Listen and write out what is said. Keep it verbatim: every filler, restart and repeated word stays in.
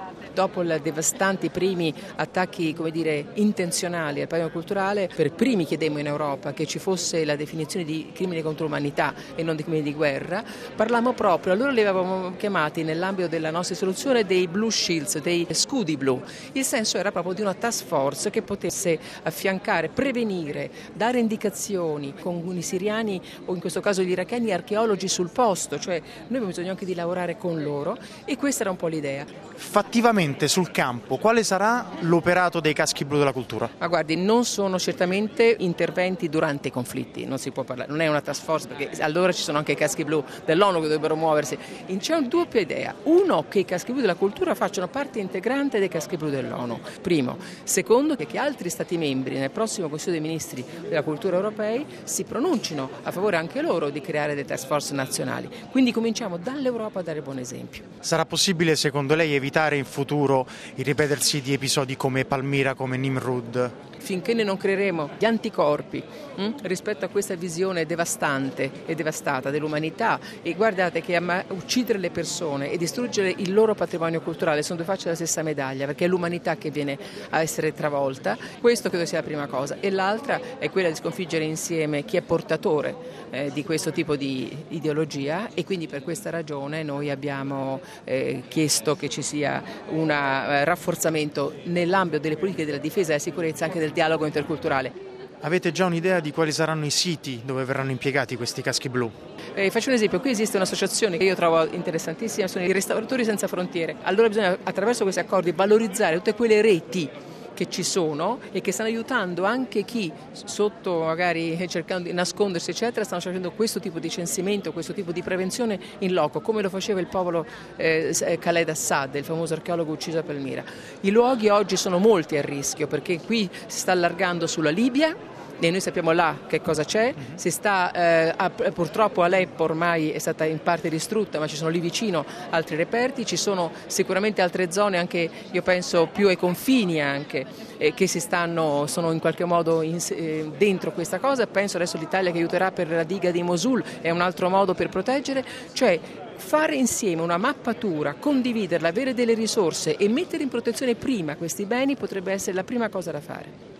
Dopo i devastanti primi attacchi, come dire, intenzionali al patrimonio culturale, per primi chiedemmo in Europa che ci fosse la definizione di crimine contro l'umanità e non di crimini di guerra. Parlammo proprio, allora li avevamo chiamati nell'ambito della nostra soluzione dei blue shields, dei scudi blu. Il senso era proprio di una task force che potesse affiancare, prevenire, dare indicazioni con i siriani o in questo caso gli iracheni archeologi sul posto, cioè noi abbiamo bisogno anche di lavorare con loro e questa era un po' l'idea. Fattivamente sul campo, quale sarà l'operato dei caschi blu della cultura? Ma guardi, non sono certamente interventi durante i conflitti, non si può parlare, non è una task force perché allora ci sono anche i caschi blu dell'ONU che dovrebbero muoversi. C'è una doppia idea, uno che i caschi blu della cultura facciano parte integrante dei caschi blu dell'ONU, primo. Secondo che altri stati membri nel prossimo Consiglio dei Ministri della Cultura europei si pronuncino a favore anche loro di creare delle task force nazionali. Quindi cominciamo dall'Europa a dare buon esempio. Sarà possibile secondo lei evitare in futuro il ripetersi di episodi come Palmira, come Nimrud? Finché noi non creeremo gli anticorpi hm, rispetto a questa visione devastante e devastata dell'umanità, e guardate che uccidere le persone e distruggere il loro patrimonio culturale sono due facce della stessa medaglia, perché è l'umanità che viene a essere travolta. Questo credo sia la prima cosa, e l'altra è quella di sconfiggere insieme chi è portatore eh, di questo tipo di ideologia, e quindi per questa ragione noi abbiamo eh, chiesto che ci sia un eh, rafforzamento nell'ambito delle politiche della difesa e della sicurezza anche del dialogo interculturale. Avete già un'idea di quali saranno i siti dove verranno impiegati questi caschi blu? Eh, faccio un esempio, qui esiste un'associazione che io trovo interessantissima, sono i Restauratori Senza Frontiere. Allora bisogna attraverso questi accordi valorizzare tutte quelle reti che ci sono e che stanno aiutando anche chi sotto magari cercando di nascondersi eccetera stanno facendo questo tipo di censimento, questo tipo di prevenzione in loco, come lo faceva il popolo eh, Khaled Assad, il famoso archeologo ucciso a Palmira. I luoghi oggi sono molti a rischio perché qui si sta allargando sulla Libia e noi sappiamo là che cosa c'è, si sta eh, a, purtroppo Aleppo ormai è stata in parte distrutta, ma ci sono lì vicino altri reperti, ci sono sicuramente altre zone anche io penso più ai confini anche eh, che si stanno sono in qualche modo in, eh, dentro questa cosa. Penso adesso l'Italia che aiuterà per la diga di Mosul, è un altro modo per proteggere, cioè fare insieme una mappatura, condividerla, avere delle risorse e mettere in protezione prima questi beni potrebbe essere la prima cosa da fare.